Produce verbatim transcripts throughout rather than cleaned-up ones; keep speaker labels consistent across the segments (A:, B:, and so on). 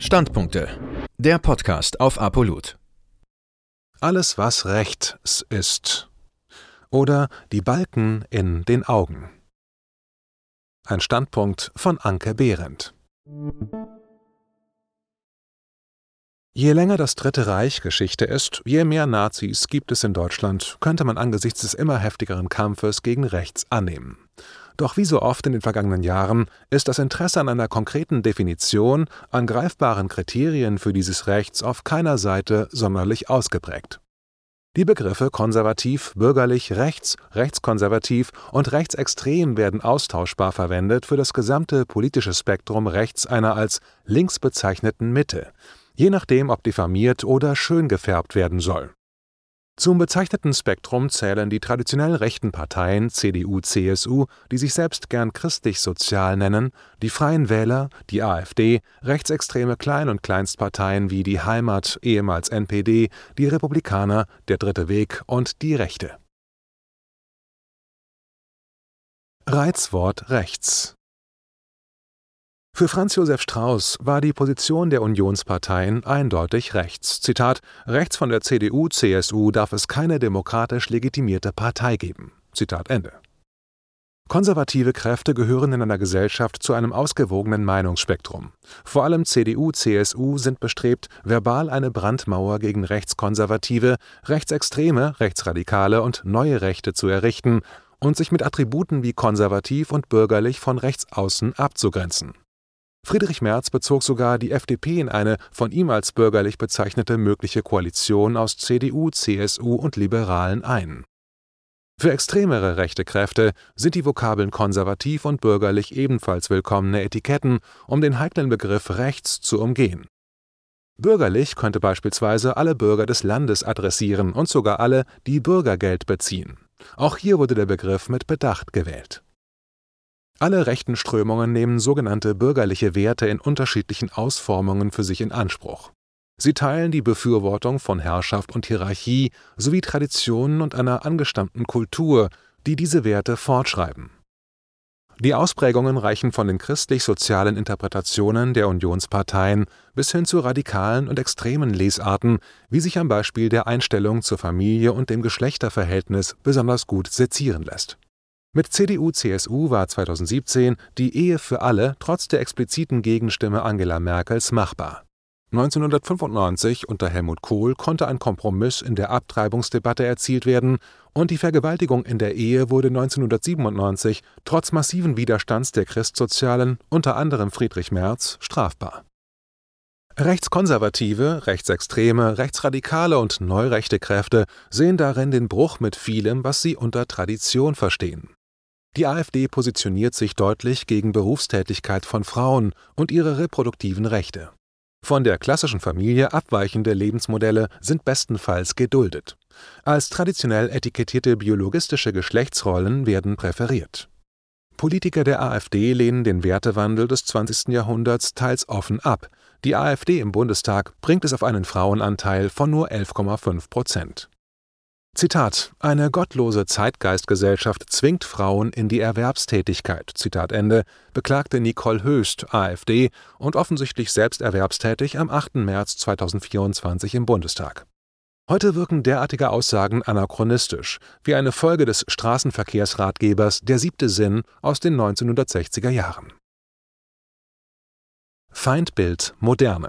A: Standpunkte. Der Podcast auf Apollut.
B: Alles, was rechts ist. Oder die Balken in den Augen. Ein Standpunkt von Anke Behrendt. Je länger das Dritte Reich Geschichte ist, je mehr Nazis gibt es in Deutschland, könnte man angesichts des immer heftigeren Kampfes gegen rechts annehmen. Doch wie so oft in den vergangenen Jahren ist das Interesse an einer konkreten Definition, an greifbaren Kriterien für dieses Rechts auf keiner Seite sonderlich ausgeprägt. Die Begriffe konservativ, bürgerlich, rechts, rechtskonservativ und rechtsextrem werden austauschbar verwendet für das gesamte politische Spektrum rechts einer als links bezeichneten Mitte, je nachdem, ob diffamiert oder schön gefärbt werden soll. Zum bezeichneten Spektrum zählen die traditionell rechten Parteien C D U C S U, die sich selbst gern christlich-sozial nennen, die Freien Wähler, die AfD, rechtsextreme Klein- und Kleinstparteien wie die Heimat, ehemals N P D, die Republikaner, der Dritte Weg und die Rechte. Reizwort rechts. Für Franz Josef Strauß war die Position der Unionsparteien eindeutig rechts. Zitat: Rechts von der C D U C S U darf es keine demokratisch legitimierte Partei geben. Zitat Ende. Konservative Kräfte gehören in einer Gesellschaft zu einem ausgewogenen Meinungsspektrum. Vor allem C D U C S U sind bestrebt, verbal eine Brandmauer gegen Rechtskonservative, Rechtsextreme, Rechtsradikale und neue Rechte zu errichten und sich mit Attributen wie konservativ und bürgerlich von Rechtsaußen abzugrenzen. Friedrich Merz bezog sogar die F D P in eine von ihm als bürgerlich bezeichnete mögliche Koalition aus C D U, C S U und Liberalen ein. Für extremere rechte Kräfte sind die Vokabeln konservativ und bürgerlich ebenfalls willkommene Etiketten, um den heiklen Begriff rechts zu umgehen. Bürgerlich könnte beispielsweise alle Bürger des Landes adressieren und sogar alle, die Bürgergeld beziehen. Auch hier wurde der Begriff mit Bedacht gewählt. Alle rechten Strömungen nehmen sogenannte bürgerliche Werte in unterschiedlichen Ausformungen für sich in Anspruch. Sie teilen die Befürwortung von Herrschaft und Hierarchie sowie Traditionen und einer angestammten Kultur, die diese Werte fortschreiben. Die Ausprägungen reichen von den christlich-sozialen Interpretationen der Unionsparteien bis hin zu radikalen und extremen Lesarten, wie sich am Beispiel der Einstellung zur Familie und dem Geschlechterverhältnis besonders gut sezieren lässt. Mit C D U C S U war zweitausendsiebzehn die Ehe für alle trotz der expliziten Gegenstimme Angela Merkels machbar. neunzehnhundertfünfundneunzig unter Helmut Kohl konnte ein Kompromiss in der Abtreibungsdebatte erzielt werden und die Vergewaltigung in der Ehe wurde neunzehnhundertsiebenundneunzig trotz massiven Widerstands der Christsozialen, unter anderem Friedrich Merz, strafbar. Rechtskonservative, Rechtsextreme, Rechtsradikale und neurechte Kräfte sehen darin den Bruch mit vielem, was sie unter Tradition verstehen. Die AfD positioniert sich deutlich gegen Berufstätigkeit von Frauen und ihre reproduktiven Rechte. Von der klassischen Familie abweichende Lebensmodelle sind bestenfalls geduldet. Als traditionell etikettierte biologistische Geschlechtsrollen werden präferiert. Politiker der AfD lehnen den Wertewandel des zwanzigsten Jahrhunderts teils offen ab. Die AfD im Bundestag bringt es auf einen Frauenanteil von nur elf Komma fünf Prozent. Zitat: Eine gottlose Zeitgeistgesellschaft zwingt Frauen in die Erwerbstätigkeit, Zitat Ende, beklagte Nicole Höst, AfD, und offensichtlich selbst erwerbstätig am achten März zweitausendvierundzwanzig im Bundestag. Heute wirken derartige Aussagen anachronistisch, wie eine Folge des Straßenverkehrsratgebers Der siebte Sinn aus den neunzehnhundertsechziger Jahren. Feindbild Moderne.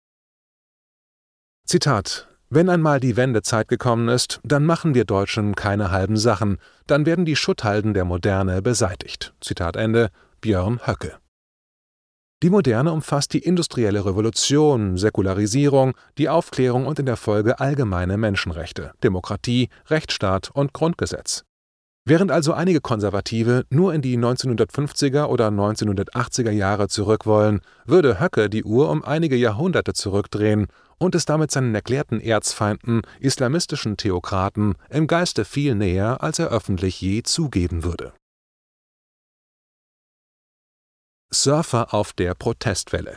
B: Zitat: Wenn einmal die Wendezeit gekommen ist, dann machen wir Deutschen keine halben Sachen, dann werden die Schutthalden der Moderne beseitigt. Zitat Ende, Björn Höcke. Die Moderne umfasst die industrielle Revolution, Säkularisierung, die Aufklärung und in der Folge allgemeine Menschenrechte, Demokratie, Rechtsstaat und Grundgesetz. Während also einige Konservative nur in die neunzehnhundertfünfziger oder neunzehnhundertachtziger Jahre zurück wollen, würde Höcke die Uhr um einige Jahrhunderte zurückdrehen und es damit seinen erklärten Erzfeinden, islamistischen Theokraten, im Geiste viel näher, als er öffentlich je zugeben würde. Surfer auf der Protestwelle.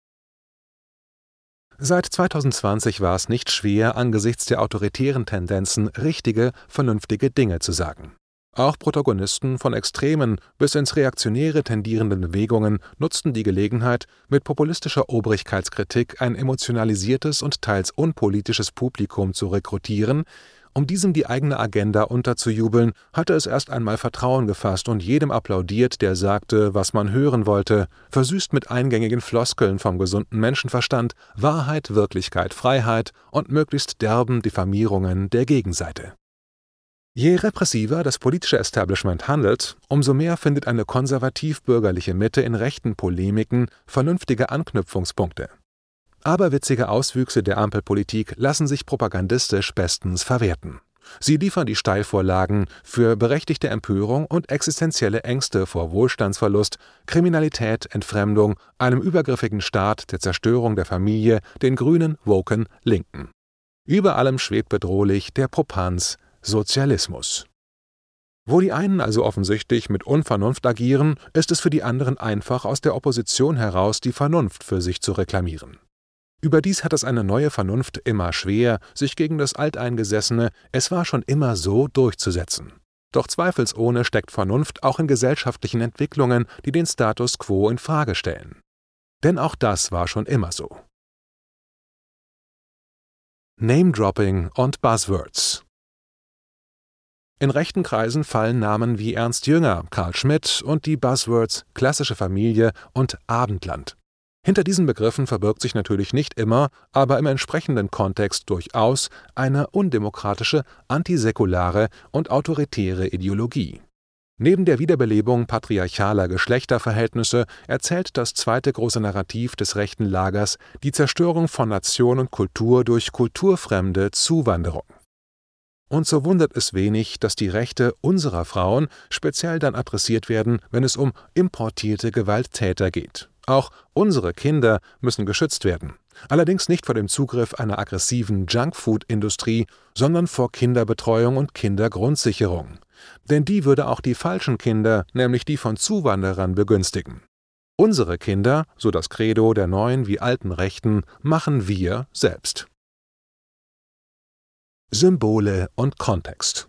B: Seit zweitausendzwanzig war es nicht schwer, angesichts der autoritären Tendenzen richtige, vernünftige Dinge zu sagen. Auch Protagonisten von extremen bis ins Reaktionäre tendierenden Bewegungen nutzten die Gelegenheit, mit populistischer Obrigkeitskritik ein emotionalisiertes und teils unpolitisches Publikum zu rekrutieren. Um diesem die eigene Agenda unterzujubeln, hatte es erst einmal Vertrauen gefasst und jedem applaudiert, der sagte, was man hören wollte, versüßt mit eingängigen Floskeln vom gesunden Menschenverstand, Wahrheit, Wirklichkeit, Freiheit und möglichst derben Diffamierungen der Gegenseite. Je repressiver das politische Establishment handelt, umso mehr findet eine konservativ-bürgerliche Mitte in rechten Polemiken vernünftige Anknüpfungspunkte. Aberwitzige Auswüchse der Ampelpolitik lassen sich propagandistisch bestens verwerten. Sie liefern die Steilvorlagen für berechtigte Empörung und existenzielle Ängste vor Wohlstandsverlust, Kriminalität, Entfremdung, einem übergriffigen Staat, der Zerstörung der Familie, den grünen, woken Linken. Über allem schwebt bedrohlich der Popanz Sozialismus. Wo die einen also offensichtlich mit Unvernunft agieren, ist es für die anderen einfach, aus der Opposition heraus die Vernunft für sich zu reklamieren. Überdies hat es eine neue Vernunft immer schwer, sich gegen das Alteingesessene, es war schon immer so, durchzusetzen. Doch zweifelsohne steckt Vernunft auch in gesellschaftlichen Entwicklungen, die den Status quo in Frage stellen. Denn auch das war schon immer so. Name-Dropping und Buzzwords. In rechten Kreisen fallen Namen wie Ernst Jünger, Carl Schmitt und die Buzzwords klassische Familie und Abendland. Hinter diesen Begriffen verbirgt sich natürlich nicht immer, aber im entsprechenden Kontext durchaus eine undemokratische, antisäkulare und autoritäre Ideologie. Neben der Wiederbelebung patriarchaler Geschlechterverhältnisse erzählt das zweite große Narrativ des rechten Lagers die Zerstörung von Nation und Kultur durch kulturfremde Zuwanderung. Und so wundert es wenig, dass die Rechte unserer Frauen speziell dann adressiert werden, wenn es um importierte Gewalttäter geht. Auch unsere Kinder müssen geschützt werden. Allerdings nicht vor dem Zugriff einer aggressiven Junkfood-Industrie, sondern vor Kinderbetreuung und Kindergrundsicherung. Denn die würde auch die falschen Kinder, nämlich die von Zuwanderern, begünstigen. Unsere Kinder, so das Credo der neuen wie alten Rechten, machen wir selbst. Symbole und Kontext.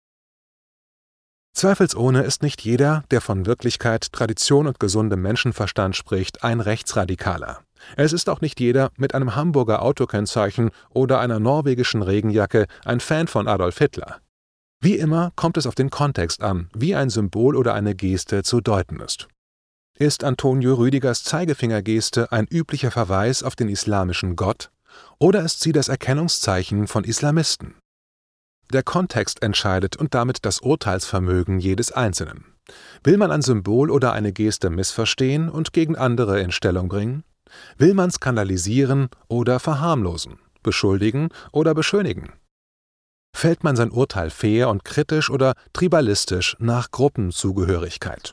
B: Zweifelsohne ist nicht jeder, der von Wirklichkeit, Tradition und gesundem Menschenverstand spricht, ein Rechtsradikaler. Es ist auch nicht jeder mit einem Hamburger Autokennzeichen oder einer norwegischen Regenjacke ein Fan von Adolf Hitler. Wie immer kommt es auf den Kontext an, wie ein Symbol oder eine Geste zu deuten ist. Ist Antonio Rüdigers Zeigefingergeste ein üblicher Verweis auf den islamischen Gott? Oder ist sie das Erkennungszeichen von Islamisten? Der Kontext entscheidet und damit das Urteilsvermögen jedes Einzelnen. Will man ein Symbol oder eine Geste missverstehen und gegen andere in Stellung bringen? Will man skandalisieren oder verharmlosen, beschuldigen oder beschönigen? Fällt man sein Urteil fair und kritisch oder tribalistisch nach Gruppenzugehörigkeit?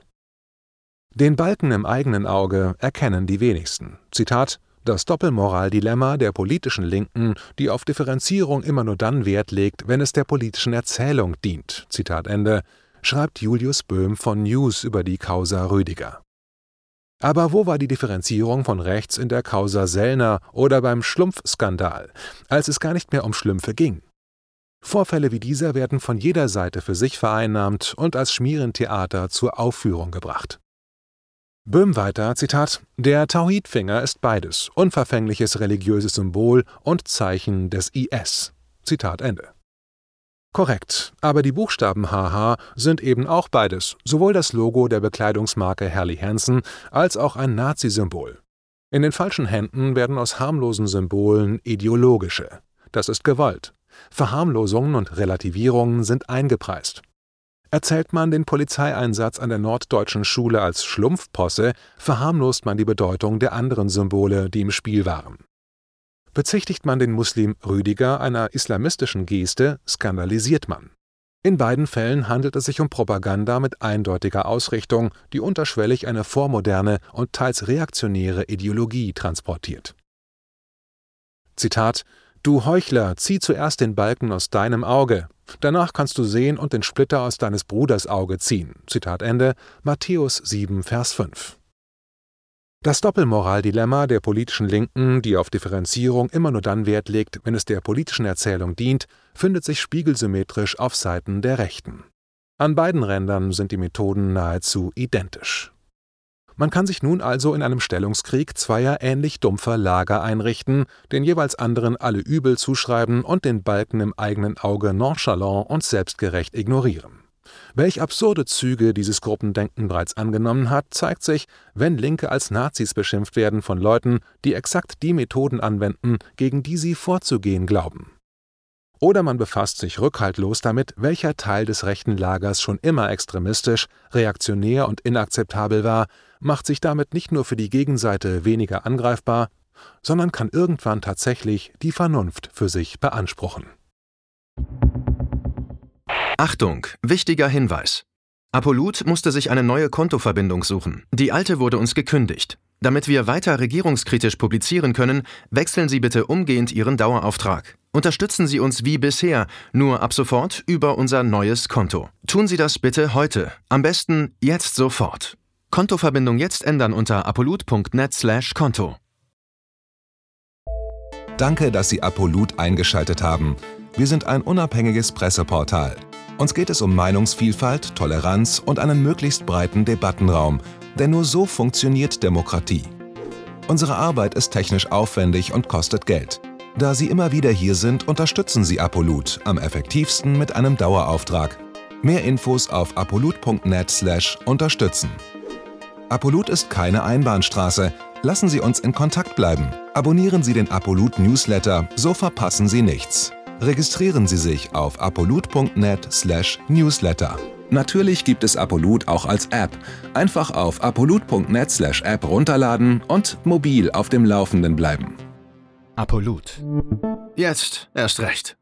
B: Den Balken im eigenen Auge erkennen die wenigsten. Zitat: Das Doppelmoral-Dilemma der politischen Linken, die auf Differenzierung immer nur dann Wert legt, wenn es der politischen Erzählung dient, Zitat Ende, schreibt Julius Böhm von News über die Causa Rüdiger. Aber wo war die Differenzierung von rechts in der Causa Sellner oder beim Schlumpfskandal, als es gar nicht mehr um Schlümpfe ging? Vorfälle wie dieser werden von jeder Seite für sich vereinnahmt und als Schmierentheater zur Aufführung gebracht. Böhm weiter, Zitat: Der Tauhidfinger ist beides, unverfängliches religiöses Symbol und Zeichen des I S. Zitat Ende. Korrekt, aber die Buchstaben H H sind eben auch beides, sowohl das Logo der Bekleidungsmarke Helly Hansen als auch ein Nazi-Symbol. In den falschen Händen werden aus harmlosen Symbolen ideologische. Das ist gewollt. Verharmlosungen und Relativierungen sind eingepreist. Erzählt man den Polizeieinsatz an der Norddeutschen Schule als Schlumpfposse, verharmlost man die Bedeutung der anderen Symbole, die im Spiel waren. Bezichtigt man den Muslim Rüdiger einer islamistischen Geste, skandalisiert man. In beiden Fällen handelt es sich um Propaganda mit eindeutiger Ausrichtung, die unterschwellig eine vormoderne und teils reaktionäre Ideologie transportiert. Zitat: Du Heuchler, zieh zuerst den Balken aus deinem Auge, danach kannst du sehen und den Splitter aus deines Bruders Auge ziehen. Zitat Ende, Matthäus sieben, Vers fünf. Das Doppelmoral-Dilemma der politischen Linken, die auf Differenzierung immer nur dann Wert legt, wenn es der politischen Erzählung dient, findet sich spiegelsymmetrisch auf Seiten der Rechten. An beiden Rändern sind die Methoden nahezu identisch. Man kann sich nun also in einem Stellungskrieg zweier ähnlich dumpfer Lager einrichten, den jeweils anderen alle Übel zuschreiben und den Balken im eigenen Auge nonchalant und selbstgerecht ignorieren. Welch absurde Züge dieses Gruppendenken bereits angenommen hat, zeigt sich, wenn Linke als Nazis beschimpft werden von Leuten, die exakt die Methoden anwenden, gegen die sie vorzugehen glauben. Oder man befasst sich rückhaltlos damit, welcher Teil des rechten Lagers schon immer extremistisch, reaktionär und inakzeptabel war, macht sich damit nicht nur für die Gegenseite weniger angreifbar, sondern kann irgendwann tatsächlich die Vernunft für sich beanspruchen.
A: Achtung, wichtiger Hinweis. Apolut musste sich eine neue Kontoverbindung suchen. Die alte wurde uns gekündigt. Damit wir weiter regierungskritisch publizieren können, wechseln Sie bitte umgehend Ihren Dauerauftrag. Unterstützen Sie uns wie bisher, nur ab sofort über unser neues Konto. Tun Sie das bitte heute. Am besten jetzt sofort. Kontoverbindung jetzt ändern unter apolut punkt net slash konto.
B: Danke, dass Sie Apolut eingeschaltet haben. Wir sind ein unabhängiges Presseportal. Uns geht es um Meinungsvielfalt, Toleranz und einen möglichst breiten Debattenraum, denn nur so funktioniert Demokratie. Unsere Arbeit ist technisch aufwendig und kostet Geld. Da Sie immer wieder hier sind, unterstützen Sie Apolut am effektivsten mit einem Dauerauftrag. Mehr Infos auf apolut punkt net slash unterstützen. Apolut ist keine Einbahnstraße. Lassen Sie uns in Kontakt bleiben. Abonnieren Sie den Apolut Newsletter, so verpassen Sie nichts. Registrieren Sie sich auf apolut punkt net slash newsletter. Natürlich gibt es Apolut auch als App. Einfach auf apolut punkt net slash app runterladen und mobil auf dem Laufenden bleiben.
A: Apolut. Jetzt erst recht.